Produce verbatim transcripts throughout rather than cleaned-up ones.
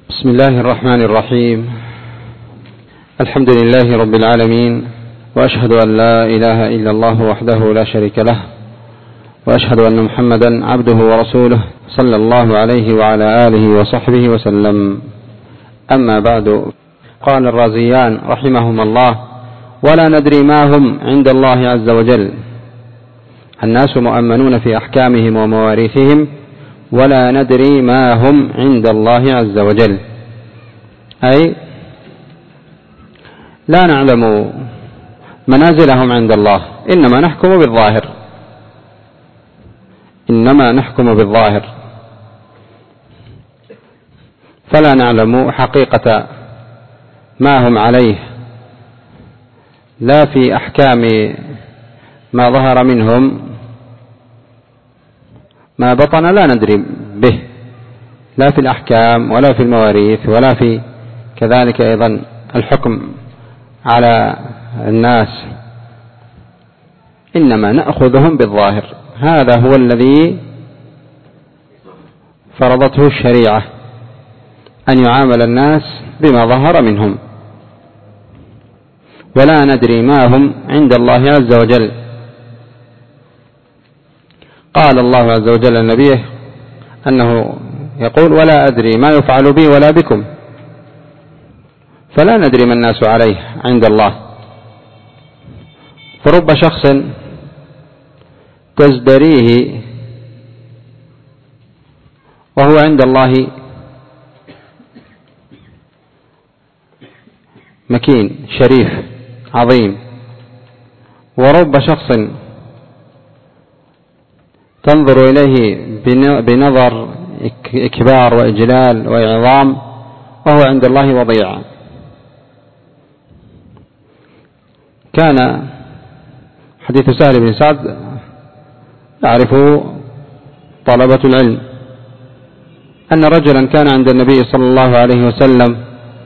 بسم الله الرحمن الرحيم. الحمد لله رب العالمين، وأشهد أن لا إله إلا الله وحده لا شريك له، وأشهد أن محمدا عبده ورسوله صلى الله عليه وعلى آله وصحبه وسلم. أما بعد، قال الرازيان رحمهما الله: ولا ندري ما هم عند الله عز وجل. الناس مؤمنون في أحكامهم ومواريثهم، ولا ندري ما هم عند الله عز وجل، أي لا نعلم منازلهم عند الله، إنما نحكم بالظاهر إنما نحكم بالظاهر فلا نعلم حقيقة ما هم عليه، لا في أحكام ما ظهر منهم، ما بطن لا ندري به، لا في الأحكام ولا في المواريث ولا في كذلك أيضا الحكم على الناس، إنما نأخذهم بالظاهر. هذا هو الذي فرضته الشريعة، أن يعامل الناس بما ظهر منهم، ولا ندري ما هم عند الله عز وجل. قال الله عز وجل لنبيه أنه يقول: ولا أدري ما يفعل بي ولا بكم، فلا ندري ما الناس عليه عند الله. فرب شخص تزدريه وهو عند الله مكين شريف عظيم، ورب شخص تنظر إليه بنظر إكبار وإجلال وإعظام وهو عند الله وضيع. كان حديث سهل بن سعد يعرفه طلبة العلم، أن رجلا كان عند النبي صلى الله عليه وسلم،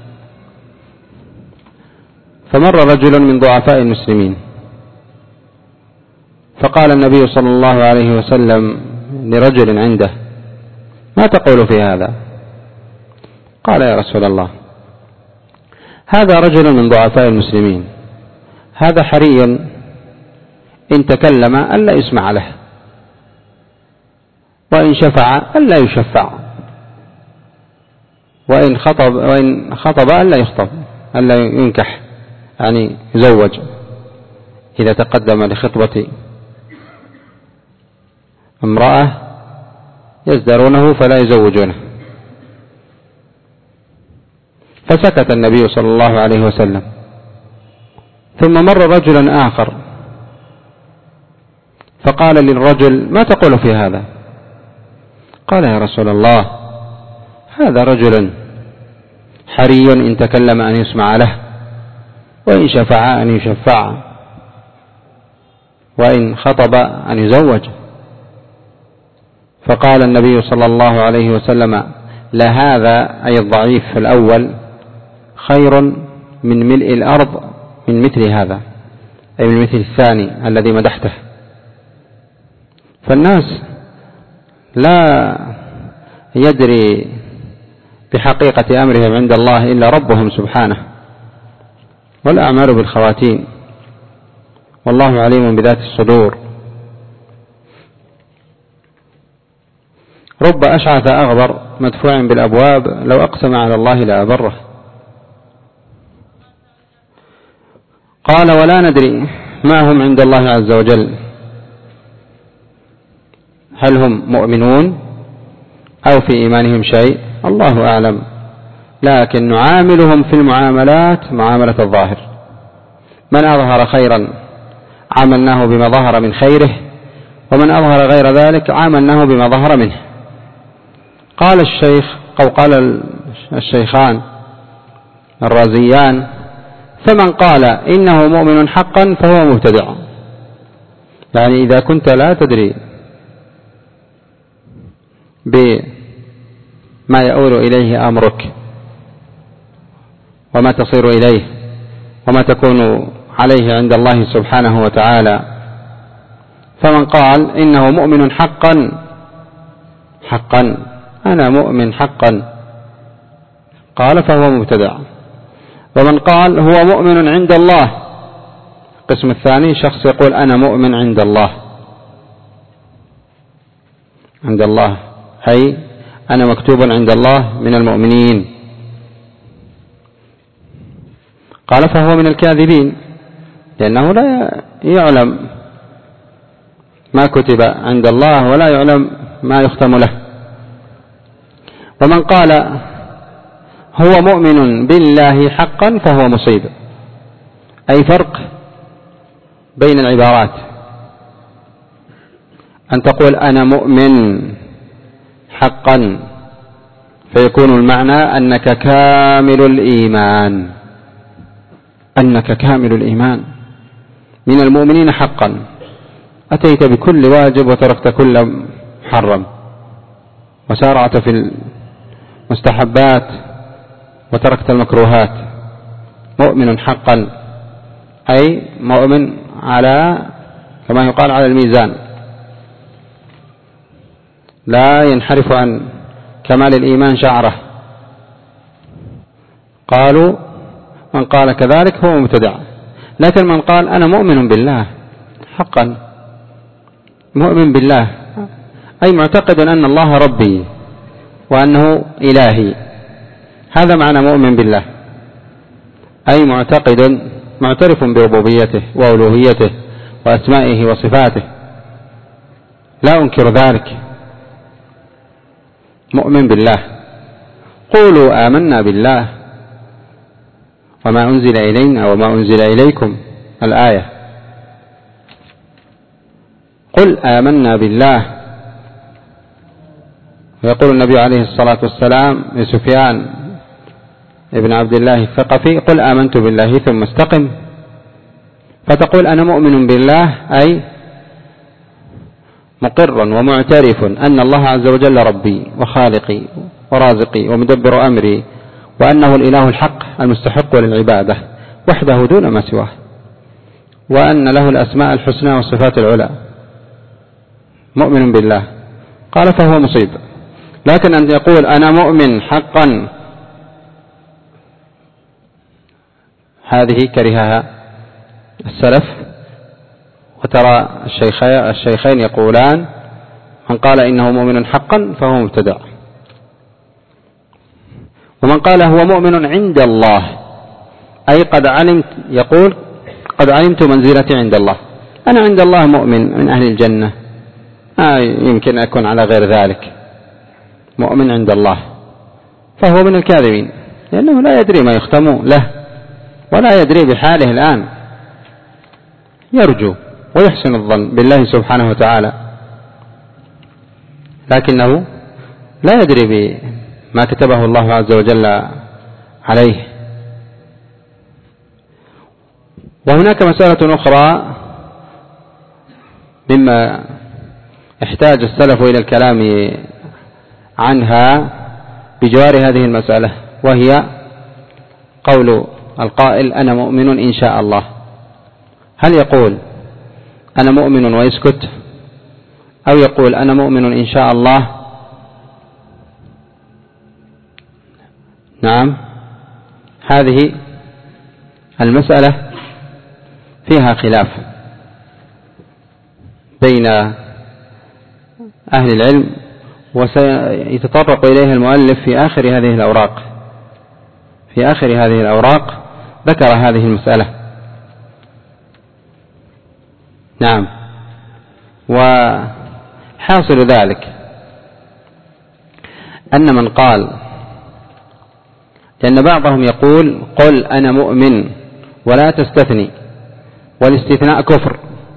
فمر رجل من ضعفاء المسلمين، فقال النبي صلى الله عليه وسلم لرجل عنده: ما تقول في هذا؟ قال: يا رسول الله، هذا رجل من ضعفاء المسلمين، هذا حري إن تكلم ألا يسمع له، وإن شفع ألا يشفع، وإن خطب وإن خطب ألا يخطب، ألا ينكح، يعني يزوج إذا تقدم لخطبة امرأة يزدرونه فلا يزوجونه. فسكت النبي صلى الله عليه وسلم، ثم مر رجل آخر فقال للرجل: ما تقول في هذا؟ قال: يا رسول الله، هذا رجل حري إن تكلم أن يسمع له، وإن شفع أن يشفع، وإن خطب أن يزوج. فقال النبي صلى الله عليه وسلم: لهذا أي الضعيف الأول خير من ملء الأرض من مثل هذا، أي من مثل الثاني الذي مدحته. فالناس لا يدري بحقيقة أمرهم عند الله إلا ربهم سبحانه، والأعمال بالخواتيم، والله عليم بذات الصدور. رب أشعث أغبر مدفوع بالأبواب لو أقسم على الله لأبره. قال: ولا ندري ما هم عند الله عز وجل، هل هم مؤمنون أو في إيمانهم شيء؟ الله أعلم، لكن نعاملهم في المعاملات معاملة الظاهر. من أظهر خيرا عاملناه بما ظهر من خيره، ومن أظهر غير ذلك عاملناه بما ظهر منه. قال الشيخ أو قال الشيخان الرازيان: فمن قال إنه مؤمن حقا فهو مبتدع. يعني إذا كنت لا تدري بما يؤول إليه أمرك وما تصير إليه وما تكون عليه عند الله سبحانه وتعالى، فمن قال إنه مؤمن حقا حقا أنا مؤمن حقا قال فهو مبتدع. ومن قال هو مؤمن عند الله، القسم الثاني شخص يقول أنا مؤمن عند الله، عند الله أي أنا مكتوب عند الله من المؤمنين، قال فهو من الكاذبين، لأنه لا يعلم ما كتب عند الله ولا يعلم ما يختم له. ومن قال هو مؤمن بالله حقا فهو مصيب، أي فرق بين العبارات، أن تقول أنا مؤمن حقا فيكون المعنى أنك كامل الإيمان، أنك كامل الإيمان من المؤمنين حقا، أتيت بكل واجب وتركت كل محرم، وسارعت في المستحبات وتركت المكروهات، مؤمن حقا أي مؤمن على كما يقال على الميزان، لا ينحرف عن كمال الإيمان شعره. قالوا من قال كذلك هو مبتدع. لكن من قال أنا مؤمن بالله حقا، مؤمن بالله أي معتقد أن الله ربي وأنه إلهي، هذا معنى مؤمن بالله، أي معتقد معترف بربوبيته وألوهيته وأسمائه وصفاته، لا أنكر ذلك، مؤمن بالله. قولوا آمنا بالله وما أنزل إلينا وما أنزل إليكم، الآية، قل آمنا بالله. ويقول النبي عليه الصلاة والسلام لسفيان ابن عبد الله الثقفي قل آمنت بالله ثم استقم، فتقول أنا مؤمن بالله أي مقر ومعترف أن الله عز وجل ربي وخالقي ورازقي ومدبر أمري، وأنه الإله الحق المستحق للعبادة وحده دون ما سواه، وأن له الأسماء الحسنى والصفات العلى، مؤمن بالله. قال فهو مصيب. لكن أن يقول أنا مؤمن حقا، هذه كرهها السلف، وترى الشيخين يقولان من قال إنه مؤمن حقا فهو مبتدع. ومن قال هو مؤمن عند الله أي قد علمت، يقول قد علمت منزلتي عند الله، أنا عند الله مؤمن من أهل الجنة، ما يمكن أكون على غير ذلك، مؤمن عند الله، فهو من الكاذبين، لأنه لا يدري ما يختم له ولا يدري بحاله الآن، يرجو ويحسن الظن بالله سبحانه وتعالى، لكنه لا يدري بما كتبه الله عز وجل عليه. وهناك مسألة أخرى مما احتاج السلف إلى الكلام عنها بجوار هذه المسألة، وهي قول القائل أنا مؤمن إن شاء الله، هل يقول أنا مؤمن ويسكت، أو يقول أنا مؤمن إن شاء الله؟ نعم، هذه المسألة فيها خلاف بين أهل العلم، وسيتطرق إليها المؤلف في آخر هذه الأوراق، في آخر هذه الأوراق ذكر هذه المسألة. نعم، وحاصل ذلك أن من قال، لأن بعضهم يقول قل أنا مؤمن ولا تستثني، والاستثناء كفر.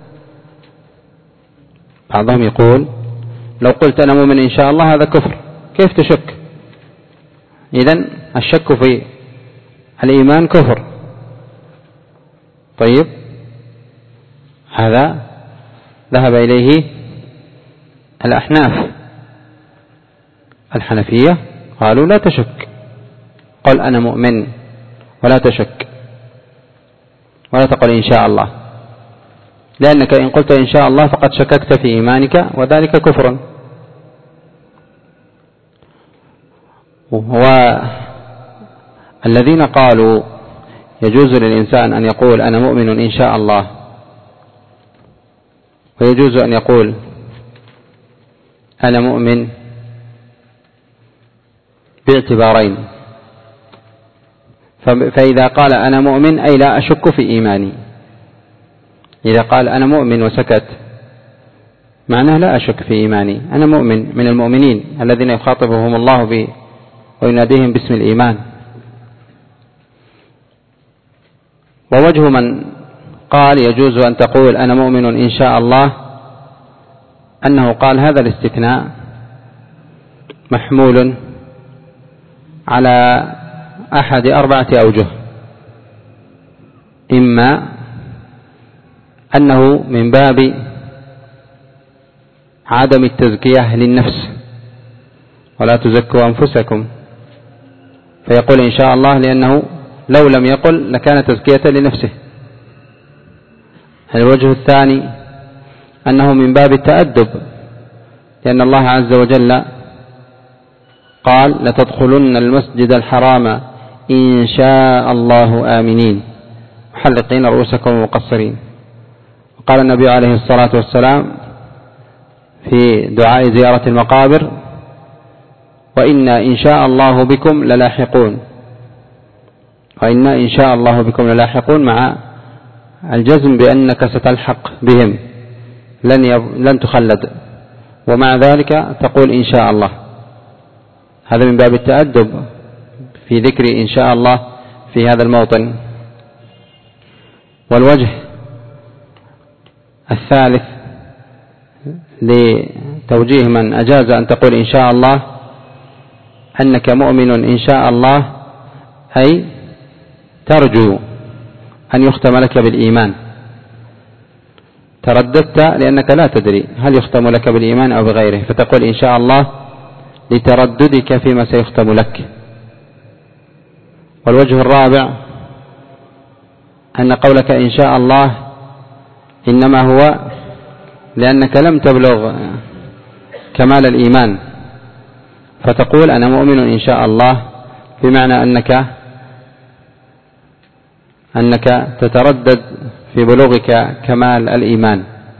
بعضهم يقول لو قلت أنا مؤمن إن شاء الله هذا كفر، كيف تشك؟ إذن الشك في الإيمان كفر. طيب، هذا ذهب إليه الأحناف. الحنفية قالوا لا تشك، قل أنا مؤمن ولا تشك، ولا تقل إن شاء الله، لأنك إن قلت إن شاء الله فقد شككت في إيمانك، وذلك كفر. الذين قالوا يجوز للإنسان أن يقول أنا مؤمن إن شاء الله، ويجوز أن يقول أنا مؤمن باعتبارين. فإذا قال أنا مؤمن أي لا أشك في إيماني، إذا قال أنا مؤمن وسكت معناه لا أشك في إيماني، أنا مؤمن من المؤمنين الذين يخاطبهم الله به ويناديهم باسم الإيمان. ووجه من قال يجوز أن تقول أنا مؤمن إن شاء الله أنه قال هذا الاستثناء محمول على أحد أربعة أوجه، إما أنه من باب عدم التزكية للنفس ولا تزكوا أنفسكم، فيقول إن شاء الله لأنه لو لم يقل لكان تزكية لنفسه. الوجه الثاني أنه من باب التأدب، لأن الله عز وجل قال لتدخلن المسجد الحرام إن شاء الله آمنين محلقين رؤوسكم ومقصرين. وقال النبي عليه الصلاة والسلام في دعاء زيارة المقابر وإنا إن شاء الله بكم للاحقون، وإنا إن شاء الله بكم للاحقون مع الجزم بأنك ستلحق بهم لن, يب... لن تخلد، ومع ذلك تقول إن شاء الله. هذا من باب التأدب في ذكر إن شاء الله في هذا الموطن. والوجه الثالث لتوجيه من أجاز أن تقول إن شاء الله أنك مؤمن إن شاء الله، أي ترجو أن يختم لك بالإيمان، ترددت لأنك لا تدري هل يختم لك بالإيمان أو بغيره، فتقول إن شاء الله لترددك فيما سيختم لك. والوجه الرابع أن قولك إن شاء الله إنما هو لأنك لم تبلغ كمال الإيمان، فتقول أنا مؤمن إن شاء الله بمعنى أنك أنك تتردد في بلوغك كمال الإيمان.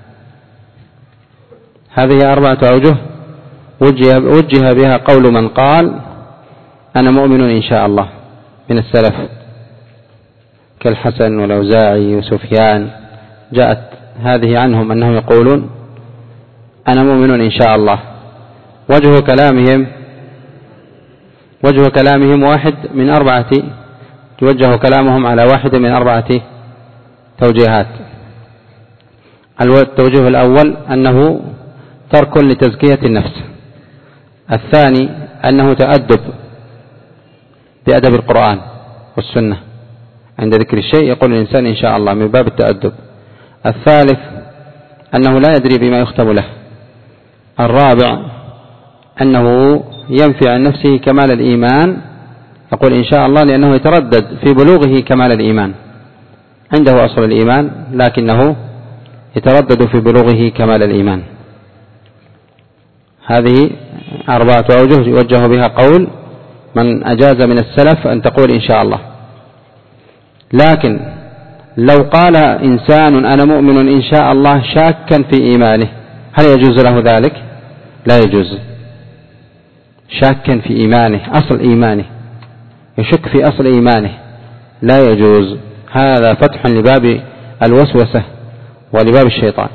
هذه أربعة أوجه وجه, وجه بها قول من قال أنا مؤمن إن شاء الله من السلف كالحسن والأوزاعي وسفيان، جاءت هذه عنهم أنهم يقولون أنا مؤمن إن شاء الله. وجه كلامهم وجه كلامهم واحد من أربعة، توجه كلامهم على واحد من أربعة توجيهات. التوجيه الأول أنه ترك لتزكية النفس، الثاني أنه تأدب بأدب القرآن والسنة، عند ذكر الشيء يقول الإنسان إن شاء الله من باب التأدب، الثالث أنه لا يدري بما يختم له، الرابع أنه ينفي عن نفسه كمال الإيمان، يقول إن شاء الله لأنه يتردد في بلوغه كمال الإيمان، عنده أصل الإيمان لكنه يتردد في بلوغه كمال الإيمان. هذه أربعة أوجه يوجه بها قول من أجاز من السلف أن تقول إن شاء الله. لكن لو قال إنسان أنا مؤمن إن شاء الله شاكا في إيمانه هل يجوز له ذلك؟ لا يجوز. شاكا في إيمانه، أصل إيمانه، يشك في أصل إيمانه، لا يجوز. هذا فتح لباب الوسوسة ولباب الشيطان.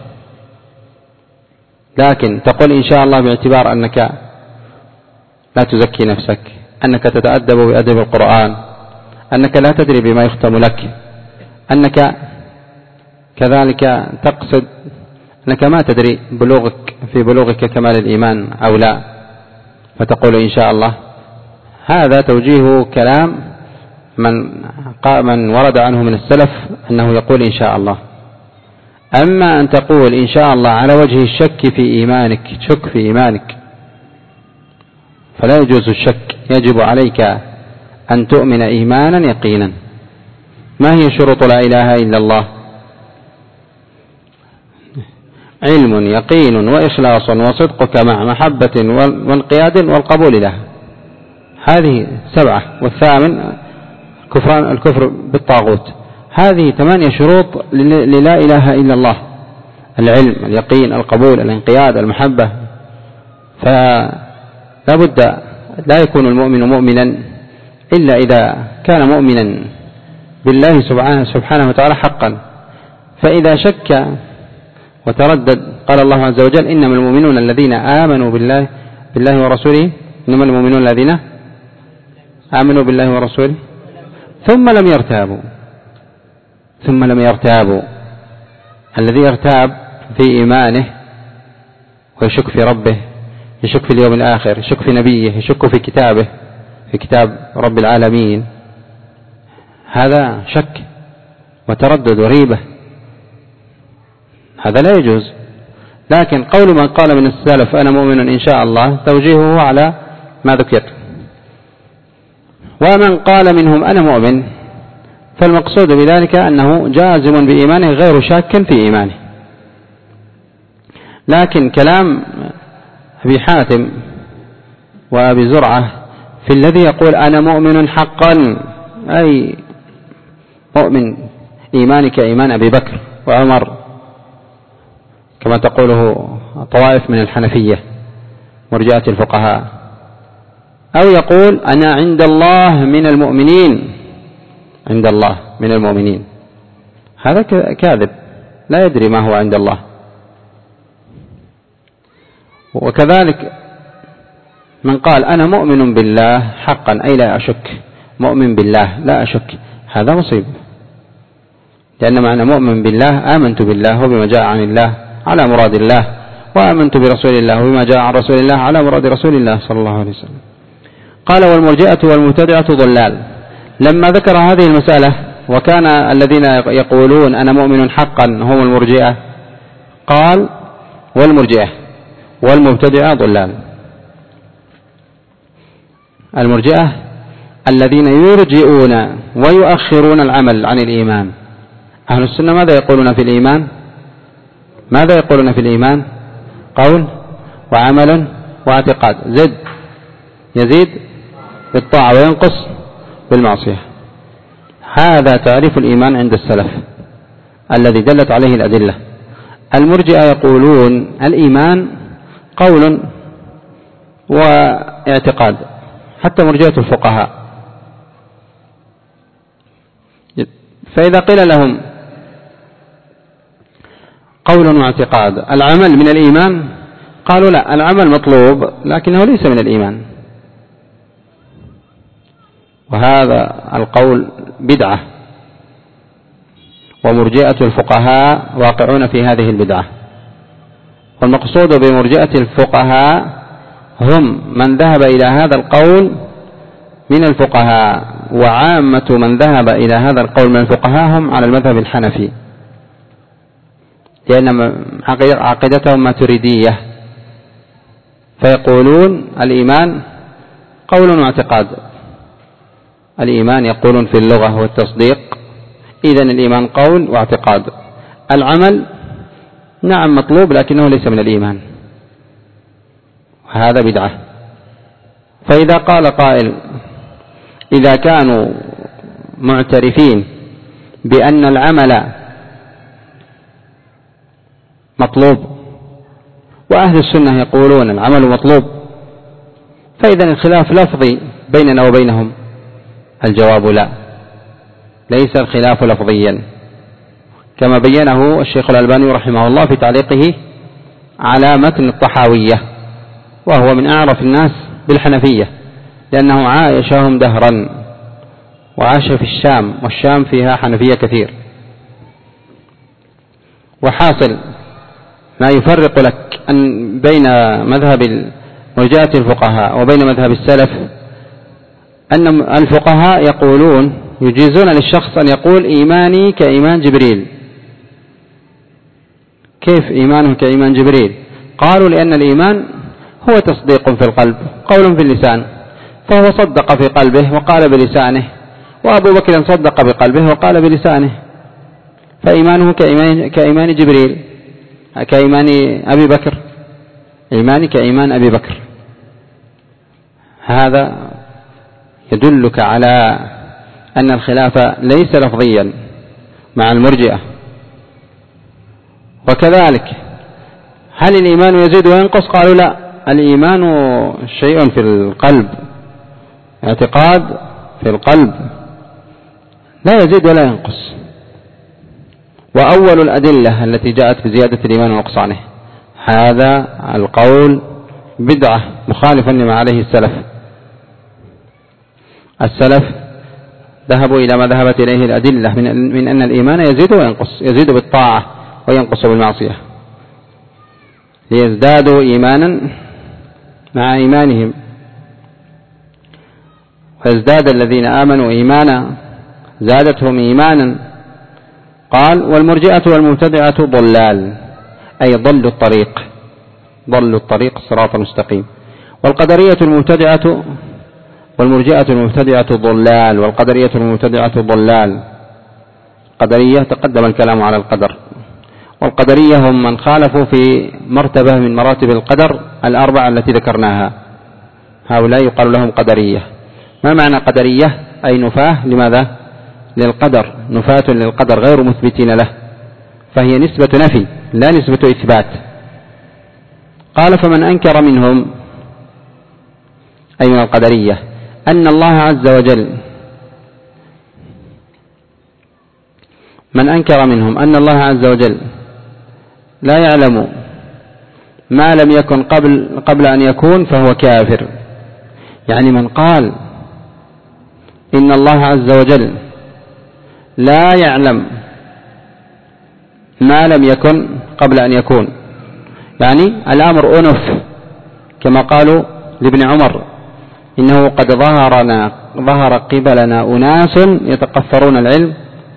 لكن تقول إن شاء الله باعتبار أنك لا تزكي نفسك، أنك تتأدب بأدب القرآن، أنك لا تدري بما يختم لك، أنك كذلك تقصد أنك ما تدري بلوغك في بلوغك كمال الإيمان أو لا، فتقول إن شاء الله. هذا توجيه كلام من من ورد عنه من السلف أنه يقول إن شاء الله. أما أن تقول إن شاء الله على وجه الشك في إيمانك، شك في إيمانك، فلا يجوز الشك، يجب عليك أن تؤمن إيمانا يقينا. ما هي شروط لا إله إلا الله؟ علم يقين وإخلاص وصدقك مع محبة وانقياد والقبول له، هذه سبعة. والثامن كفران الكفر بالطاغوت. هذه ثمانية شروط للا إله إلا الله: العلم، اليقين، القبول، الانقياد، المحبة. فلا بد لا يكون المؤمن مؤمنا إلا إذا كان مؤمنا بالله سبحانه وتعالى حقا. فإذا شك وتردد قال الله عز وجل: إنما المؤمنون الذين آمنوا بالله بالله ورسوله إنما المؤمنون الذين آمنوا بالله ورسوله ثم لم يرتابوا ثم لم يرتابوا الذي يرتاب في إيمانه ويشك في ربه، يشك في اليوم الآخر، يشك في نبيه، يشك في كتابه، في كتاب رب العالمين، هذا شك وتردد وريبة، هذا لا يجوز. لكن قول من قال من السلف أنا مؤمن إن شاء الله توجيهه على ما ذكر. ومن قال منهم أنا مؤمن فالمقصود بذلك أنه جازم بإيمانه غير شاك في إيمانه. لكن كلام أبي حاتم وأبي زرعة في الذي يقول أنا مؤمن حقا، أي مؤمن إيمانك إيمان أبي بكر وعمر كما تقوله طوائف من الحنفية مرجئة الفقهاء، أو يقول أنا عند الله من المؤمنين، عند الله من المؤمنين، هذا كاذب لا يدري ما هو عند الله. وكذلك من قال أنا مؤمن بالله حقا أي لا أشك، مؤمن بالله لا أشك، هذا مصيب، لأن معنى مؤمن بالله آمنت بالله وبما جاء عن الله على مراد الله، وآمنت برسول الله وبما جاء عن رسول الله على مراد رسول الله صلى الله عليه وسلم. قال والمرجئة والمبتدعة ضلال. لما ذكر هذه المسألة وكان الذين يقولون أنا مؤمن حقا هم المرجئة، قال والمرجئة والمبتدعة ضلال. المرجئة الذين يرجئون ويؤخرون العمل عن الإيمان. أهل السنة ماذا يقولون في الإيمان؟ ماذا يقولون في الإيمان؟ قول وعمل واعتقاد، زد يزيد بالطاعة وينقص بالمعصية. هذا تعريف الإيمان عند السلف الذي دلت عليه الأدلة. المرجئة يقولون الإيمان قول واعتقاد، حتى مرجئة الفقهاء. فإذا قيل لهم قول واعتقاد العمل من الإيمان، قالوا لا، العمل مطلوب لكنه ليس من الإيمان. وهذا القول بدعة، ومرجئة الفقهاء واقعون في هذه البدعة. والمقصود بمرجئة الفقهاء هم من ذهب إلى هذا القول من الفقهاء، وعامة من ذهب إلى هذا القول من الفقهاء هم على المذهب الحنفي، لأن عقيدتهم ماتريدية، فيقولون الإيمان قول واعتقاد. الإيمان يقولون في اللغة هو التصديق، إذن الإيمان قول واعتقاد. العمل نعم مطلوب لكنه ليس من الإيمان، وهذا بدعة. فإذا قال قائل إذا كانوا معترفين بأن العمل مطلوب وأهل السنة يقولون العمل مطلوب، فإذا الخلاف لفظي بيننا وبينهم. الجواب لا، ليس الخلاف لفظيا كما بينه الشيخ الألباني رحمه الله في تعليقه على متن الطحاوية، وهو من أعرف الناس بالحنفية لأنه عايشهم دهرا وعاش في الشام، والشام فيها حنفية كثير. وحاصل ما يفرق لك أن بين مذهب مرجئة الفقهاء وبين مذهب السلف أن الفقهاء يقولون يجيزون للشخص أن يقول إيماني كإيمان جبريل. كيف إيمانه كإيمان جبريل؟ قالوا لأن الإيمان هو تصديق في القلب، قول في اللسان، فهو صدق في قلبه وقال بلسانه، وأبو بكر صدق بقلبه وقال بلسانه، فإيمانه كإيمان, كإيمان جبريل، كإيمان أبي بكر، إيماني كإيمان أبي بكر. هذا يدلك على أن الخلاف ليس لفظيا مع المرجئة. وكذلك هل الإيمان يزيد وينقص؟ قالوا لا، الإيمان شيء في القلب، اعتقاد في القلب لا يزيد ولا ينقص. وأول الأدلة التي جاءت بزيادة الإيمان ونقصانه هذا القول بدعة مخالفا لما عليه السلف. السلف ذهبوا إلى ما ذهبت إليه الأدلة من, من أن الإيمان يزيد وينقص، يزيد بالطاعة وينقص بالمعصية، ليزدادوا إيمانا مع إيمانهم، ويزداد الذين آمنوا إيمانا زادتهم إيمانا. قال والمرجئة والمبتدعة ضلال، أي ضلوا الطريق، ضلوا الطريق الصراط المستقيم. والقدرية المبتدعة والمرجئة المبتدعة ضلال، والقدرية المبتدعة ضلال. قدرية تقدم الكلام على القدر، والقدرية هم من خالفوا في مرتبة من مراتب القدر الأربعة التي ذكرناها، هؤلاء يقال لهم قدرية. ما معنى قدرية؟ أي نفاة لماذا؟ للقدر، نفاة للقدر غير مثبتين له، فهي نسبة نفي لا نسبة إثبات. قال فمن أنكر منهم، أي من القدرية، أن الله عز وجل من أنكر منهم أن الله عز وجل لا يعلم ما لم يكن قبل, قبل أن يكون فهو كافر. يعني من قال إن الله عز وجل لا يعلم ما لم يكن قبل أن يكون، يعني الأمر أنف، كما قالوا لابن عمر إنه قد ظهرنا ظهر قبلنا أناس يتقفرون العلم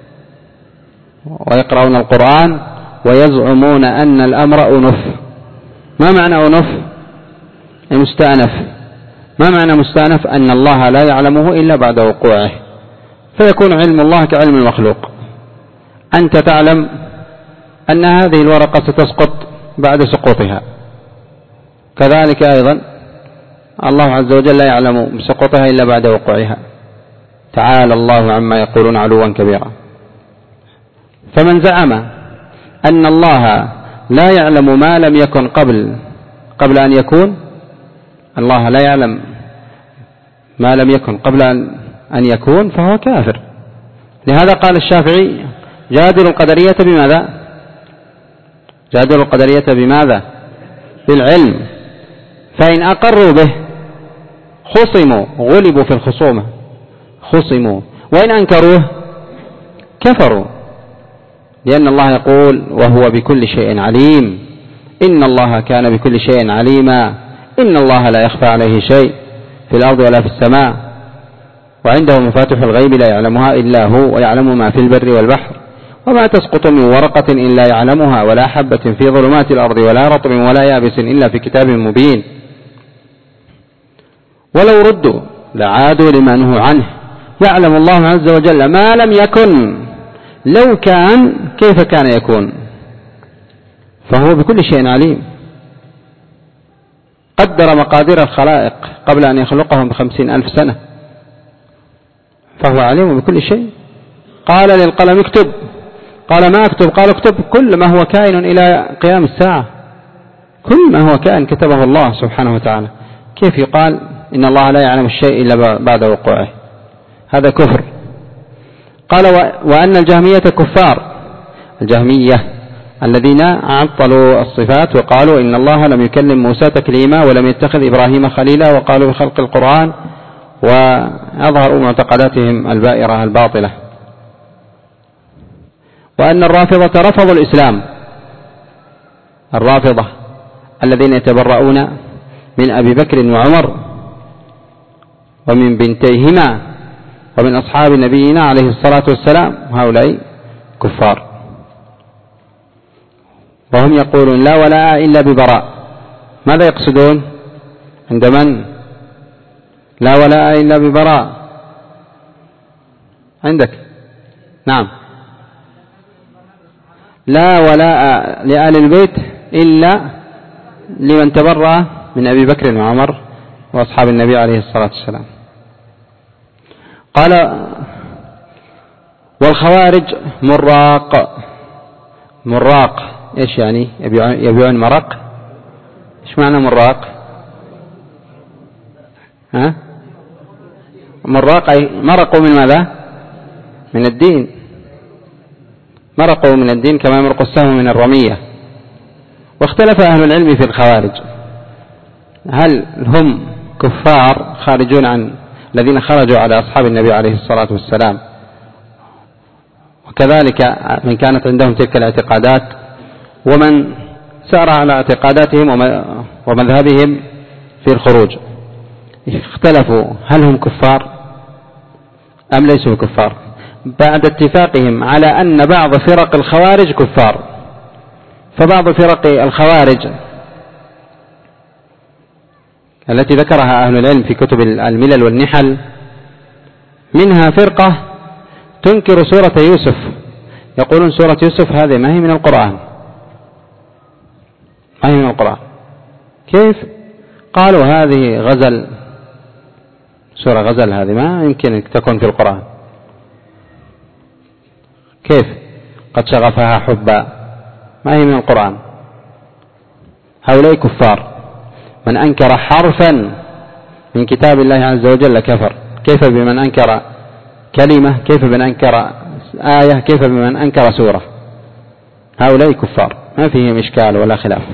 ويقرؤون القرآن ويزعمون أن الأمر أنف. ما معنى أنف؟ مستأنف. ما معنى مستأنف؟ أن الله لا يعلمه إلا بعد وقوعه، فيكون علم الله كعلم المخلوق. أنت تعلم أن هذه الورقة ستسقط بعد سقوطها، كذلك أيضا الله عز وجل لا يعلم بسقوطها إلا بعد وقوعها، تعالى الله عما يقولون علوا كبيرا. فمن زعم أن الله لا يعلم ما لم يكن قبل قبل أن يكون، الله لا يعلم ما لم يكن قبل أن يكون فهو كافر. لهذا قال الشافعي جادلوا القدرية بماذا؟ جادلوا القدرية بماذا؟ بالعلم، فإن أقروا به خصموا، غلبوا في الخصومة خصموا، وإن أنكروه كفروا، لأن الله يقول وهو بكل شيء عليم، إن الله كان بكل شيء عليما، إن الله لا يخفى عليه شيء في الأرض ولا في السماء، وعنده مفاتح الغيب لا يعلمها إلا هو، ويعلم ما في البر والبحر، وما تسقط من ورقة إلا يعلمها، ولا حبة في ظلمات الأرض ولا رطب ولا يابس إلا في كتاب مبين. ولو ردوا لعادوا لما نهوا عنه، يعلم الله عز وجل ما لم يكن، لو كان كيف كان يكون، فهو بكل شيء عليم. قدر مقادير الخلائق قبل أن يخلقهم بخمسين ألف سنة، فهو عليم بكل شيء. قال للقلم اكتب، قال ما اكتب؟ قال اكتب كل ما هو كائن إلى قيام الساعة، كل ما هو كائن كتبه الله سبحانه وتعالى. كيف يقال إن الله لا يعلم الشيء إلا بعد وقوعه؟ هذا كفر. قال وأن الجهمية كفار، الجهمية الذين عطلوا الصفات وقالوا إن الله لم يكلم موسى تكليما ولم يتخذ إبراهيم خليلا، وقالوا بخلق القرآن، وأظهروا معتقداتهم البائرة الباطلة. وأن الرافضة رفضوا الإسلام، الرافضة الذين يتبرؤون من أبي بكر وعمر ومن بنتيهما ومن أصحاب نبينا عليه الصلاة والسلام، هؤلاء كفار. وهم يقولون لا ولاء إلا ببراء. ماذا يقصدون عند من؟ لا ولاء إلا ببراء عندك؟ نعم، لا ولاء لآل البيت إلا لمن تبرأ من أبي بكر وعمر وأصحاب النبي عليه الصلاة والسلام. قال والخوارج مراق. مراق إيش يعني؟ يبيعون مرق. إيش معنى مراق؟ ها؟ مراق أي مرقوا من ماذا؟ من الدين. مرقوا من الدين كما يمرق السهم من الرمية. واختلف أهل العلم في الخوارج، هل هم كفار خارجون عن الذين خرجوا على أصحاب النبي عليه الصلاة والسلام، وكذلك من كانت عندهم تلك الاعتقادات، ومن سار على اعتقاداتهم ومذهبهم في الخروج. اختلفوا هل هم كفار أم ليسوا كفار، بعد اتفاقهم على أن بعض فرق الخوارج كفار. فبعض فرق الخوارج التي ذكرها أهل العلم في كتب الملل والنحل، منها فرقة تنكر سورة يوسف، يقولون سورة يوسف هذه ما هي من القرآن، ما هي من القرآن. كيف؟ قالوا هذه غزل، سورة غزل، هذه ما يمكن أن تكون في القرآن. كيف؟ قد شغفها حبا، ما هي من القرآن. هؤلاء كفار. من أنكر حرفا من كتاب الله عز وجل كفر. كيف بمن أنكر كلمة؟ كيف بمن أنكر آية؟ كيف بمن أنكر سورة؟ هؤلاء كفار، ما فيهم إشكال ولا خلاف.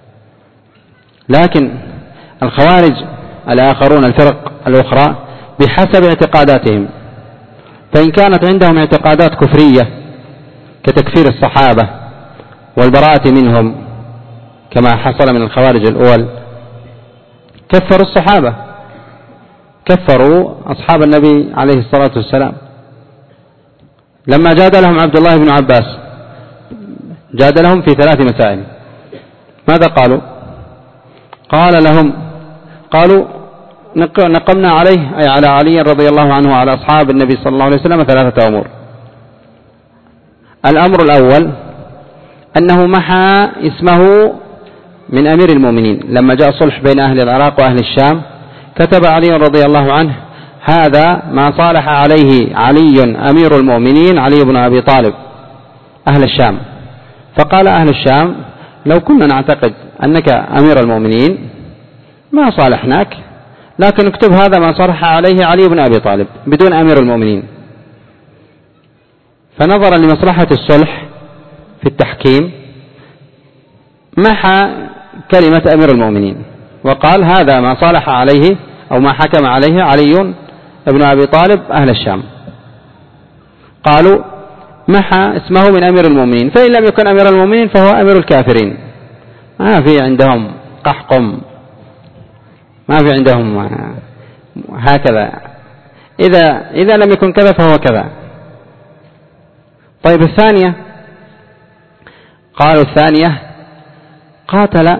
لكن الخوارج الآخرون الفرق الأخرى بحسب اعتقاداتهم، فإن كانت عندهم اعتقادات كفرية كتكفير الصحابة والبراءة منهم كما حصل من الخوارج الأول، كفروا الصحابة، كفروا أصحاب النبي عليه الصلاة والسلام. لما جادلهم عبد الله بن عباس جادلهم في ثلاث مسائل، ماذا قالوا؟ قال لهم، قالوا نقمنا عليه أي على علي رضي الله عنه وعلى أصحاب النبي صلى الله عليه وسلم ثلاثة أمور. الأمر الأول أنه محى اسمه من أمير المؤمنين، لما جاء صلح بين أهل العراق وأهل الشام كتب علي رضي الله عنه هذا ما صالح عليه علي أمير المؤمنين علي بن أبي طالب أهل الشام. فقال أهل الشام لو كنا نعتقد أنك أمير المؤمنين ما صالحناك، لكن اكتب هذا ما صالح عليه علي بن أبي طالب بدون أمير المؤمنين. فنظرا لمصلحة الصلح في التحكيم محى كلمة أمير المؤمنين وقال هذا ما صالح عليه أو ما حكم عليه علي بن أبي طالب أهل الشام. قالوا محى اسمه من أمير المؤمنين، فإن لم يكن أمير المؤمنين فهو أمير الكافرين. ما في عندهم قحقم، ما في عندهم هكذا، إذا, إذا لم يكن كذا فهو كذا. طيب الثانية، قالوا الثانية قاتل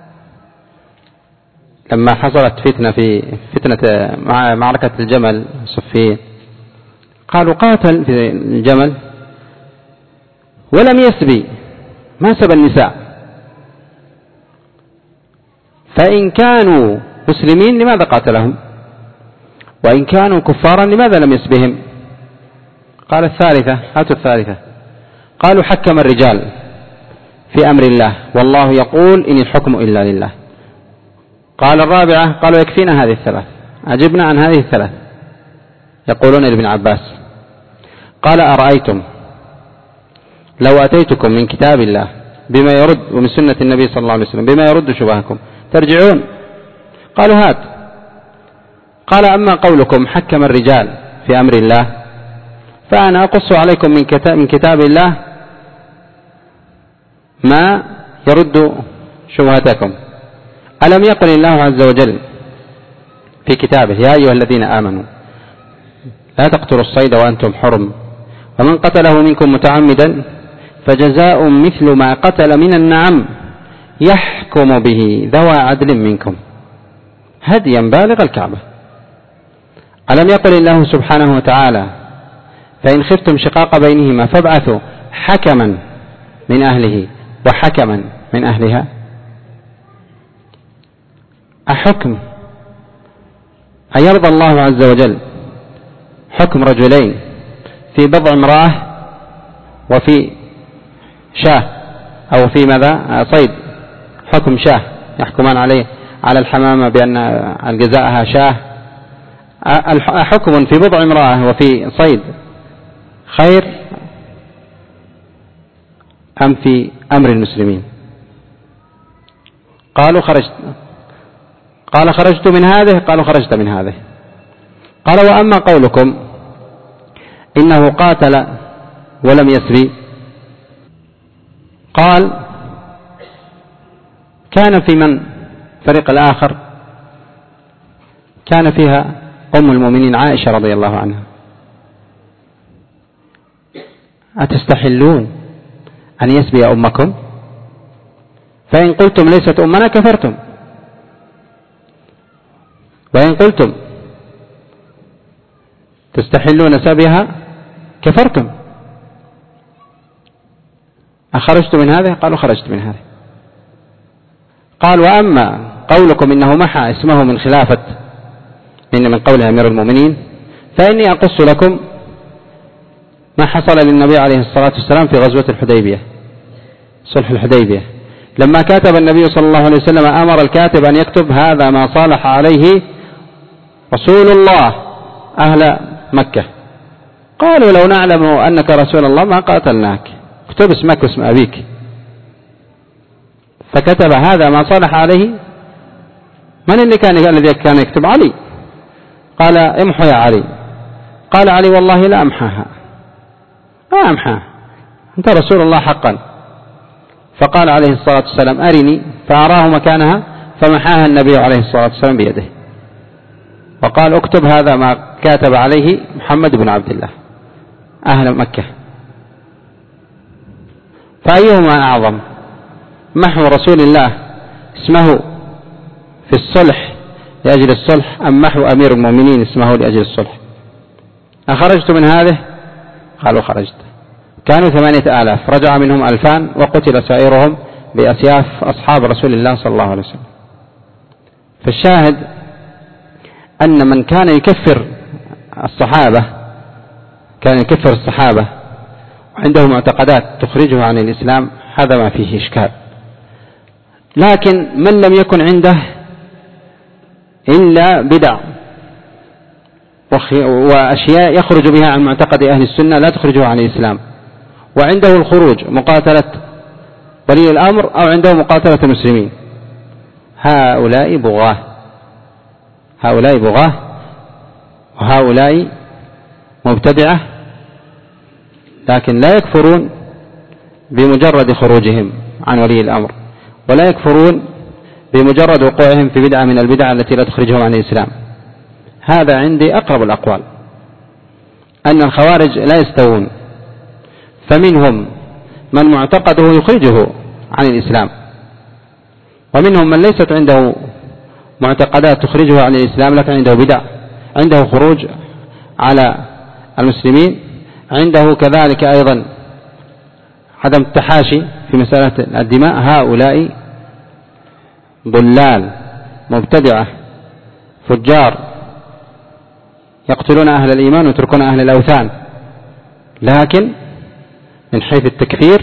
لما حصلت فتنة في فتنة مع معركة الجمل صفين، قالوا قاتل في الجمل ولم يسبي، ما سبى النساء، فإن كانوا مسلمين لماذا قاتلهم؟ وإن كانوا كفارا لماذا لم يسبهم؟ قال الثالثة، هاتوا الثالثة، قالوا حكم الرجال في أمر الله والله يقول إن الحكم إلا لله. قال الرابعة، قالوا يكفينا هذه الثلاث، أجبنا عن هذه الثلاث. يقولون لابن عباس قال أرأيتم لو أتيتكم من كتاب الله بما يرد ومن سنة النبي صلى الله عليه وسلم بما يرد شبهكم ترجعون؟ قالوا هات. قال أما قولكم حكم الرجال في أمر الله فأنا أقص عليكم من كتاب, من كتاب الله ما يرد شبهتكم. ألم يقل الله عز وجل في كتابه يا أيها الذين آمنوا لا تقتلوا الصيد وأنتم حرم ومن قتله منكم متعمدا فجزاء مثل ما قتل من النعم يحكم به ذوى عدل منكم هديا بالغ الكعبة. ألم يقل الله سبحانه وتعالى فإن خفتم شقاق بينهما فابعثوا حكما من أهله وحكما من أهلها؟ أحكم أيرضى الله عز وجل حكم رجلين في بضع امرأة وفي شاه أو في ماذا صيد حكم شاه يحكمان عليه على الحمامة بأن جزاءها شاه، حكم في بضع امرأة وفي صيد خير أم في أمر المسلمين؟ قالوا خرجت، قال خرجت من هذه، قالوا خرجت من هذه. قال وأما قولكم إنه قاتل ولم يسري، قال كان في من فريق الآخر كان فيها أم المؤمنين عائشة رضي الله عنها، أتستحلون أن يسبي أمكم؟ فإن قلتم ليست أمنا كفرتم، وإن قلتم تستحلون سبيها كفرتم. أخرجت من هذه؟ قالوا خرجت من هذه. قال وأما قولكم إنه محى اسمه من خلافة إن من قول أمير المؤمنين، فإني أقص لكم ما حصل للنبي عليه الصلاة والسلام في غزوة الحديبية، صلح الحديبية، لما كاتب النبي صلى الله عليه وسلم أمر الكاتب أن يكتب هذا ما صالح عليه رسول الله أهل مكة. قالوا لو نعلم أنك رسول الله ما قاتلناك، اكتب اسمك واسم أبيك. فكتب هذا ما صالح عليه. من اللي كان الذي كان يكتب؟ علي. قال امحو يا علي. قال علي والله لا أمحاها، ما أمحاها، أنت رسول الله حقا. فقال عليه الصلاة والسلام أرني، فأراه مكانها فمحاها النبي عليه الصلاة والسلام بيده، وقال اكتب هذا ما كاتب عليه محمد بن عبد الله أهل مكة. فأيهما أعظم، محو رسول الله اسمه في الصلح لأجل الصلح أم محو أمير المؤمنين اسمه لأجل الصلح؟ أخرجت من هذه؟ قالوا خرجت. كانوا ثمانية آلاف، رجع منهم ألفان وقتل سائرهم بأسياف أصحاب رسول الله صلى الله عليه وسلم. فالشاهد أن من كان يكفر الصحابة كان يكفر الصحابة وعنده معتقدات تخرجه عن الإسلام، هذا ما فيه إشكال. لكن من لم يكن عنده إلا بدع وأشياء يخرج بها عن معتقد أهل السنة لا تخرجه عن الإسلام، وعنده الخروج مقاتلة ولي الأمر أو عنده مقاتلة المسلمين، هؤلاء بغاة، هؤلاء بغاة وهؤلاء مبتدعة، لكن لا يكفرون بمجرد خروجهم عن ولي الأمر، ولا يكفرون بمجرد وقوعهم في بدعة من البدع التي لا تخرجهم عن الإسلام. هذا عندي أقرب الأقوال، أن الخوارج لا يستوون، فمنهم من معتقده يخرجه عن الإسلام، ومنهم من ليست عنده معتقدات تخرجه عن الإسلام لكن عنده بدع، عنده خروج على المسلمين، عنده كذلك أيضا عدم التحاشي في مسألة الدماء. هؤلاء ضلال مبتدعة فجار يقتلون أهل الإيمان ويتركون أهل الأوثان، لكن من حيث التكفير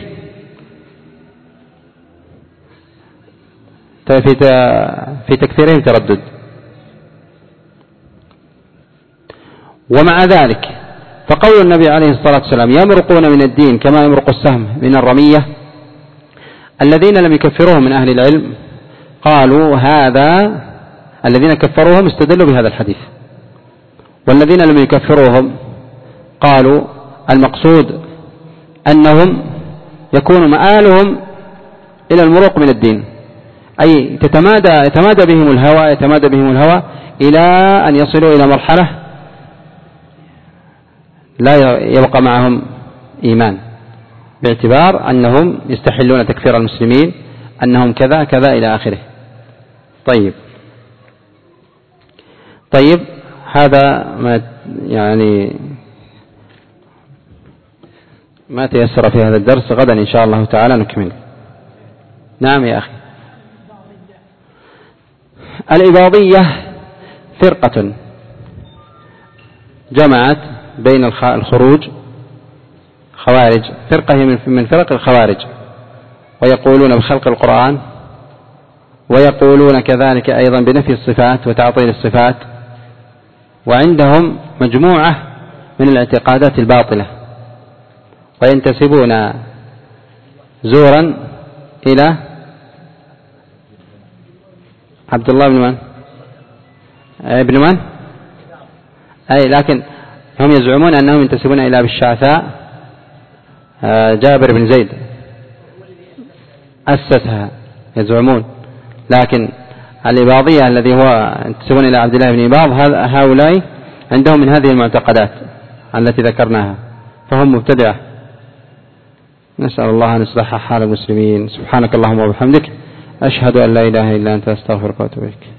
في تكفيرهم تردد. ومع ذلك فقول النبي عليه الصلاة والسلام يمرقون من الدين كما يمرق السهم من الرمية، الذين لم يكفروهم من أهل العلم قالوا هذا، الذين كفروهم استدلوا بهذا الحديث، والذين لم يكفروهم قالوا المقصود أنهم يكون مآلهم إلى المروق من الدين، أي تتمادى يتمادى بهم الهوى يتمادى بهم الهوى إلى أن يصلوا إلى مرحلة لا يبقى معهم إيمان، باعتبار أنهم يستحلون تكفير المسلمين، أنهم كذا كذا إلى آخره. طيب طيب هذا ما يعني ما تيسر في هذا الدرس، غدا إن شاء الله تعالى نكمل. نعم يا أخي. الإباضية فرقة جمعت بين الخروج خوارج، فرقة من فرق الخوارج، ويقولون بخلق القرآن، ويقولون كذلك أيضا بنفي الصفات وتعطيل الصفات، وعندهم مجموعة من الاعتقادات الباطلة، وينتسبون زورا إلى عبد الله بن من؟ ابن من؟ أي لكن هم يزعمون أنهم ينتسبون إلى أبي الشعثاء جابر بن زيد أسسها يزعمون، لكن الإباضية الذي هو ينتسبون إلى عبد الله بن إباض هؤلاء عندهم من هذه المعتقدات التي ذكرناها، فهم مبتدعة. نسأل الله أن يصلح حال المسلمين. سبحانك اللهم وبحمدك، أشهد أن لا إله إلا أنت، أستغفرك وأتوب إليك.